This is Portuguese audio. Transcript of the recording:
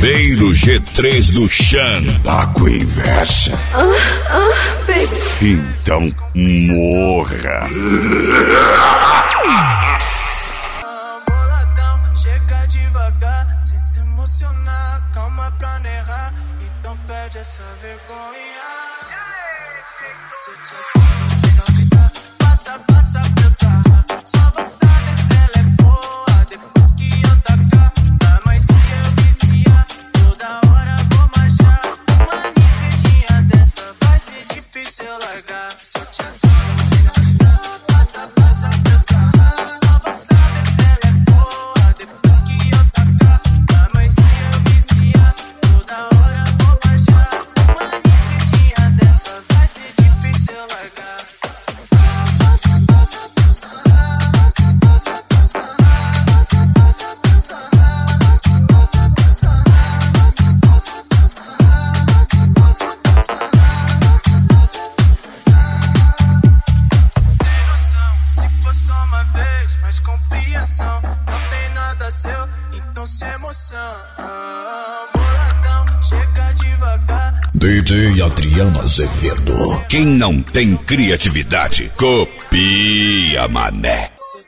Chaveiro G3 do Chan. Tá com inveja? Baby. Então morra. Boladão, chega devagar, sem se emocionar, calma pra não errar, então perde essa vergonha. Se eu te assino, onde tá, passa pra eu sarrar, só vou saber se ela é boa, depois que eu tacar, mas se eu viciar, toda hora vou marchar, uma nifedinha dessa vai ser difícil eu largar. Se eu te assino, onde tá, passa pra eu sarrar, só vou saber se ela é boa, depois que eu tacar, mas se eu viciar, toda hora vou marchar, uma nifedinha dessa vai ser difícil eu largar. Então sem emoção, boladão, chega devagar. DJ Adriano Azevedo. Quem não tem criatividade, copia, mané.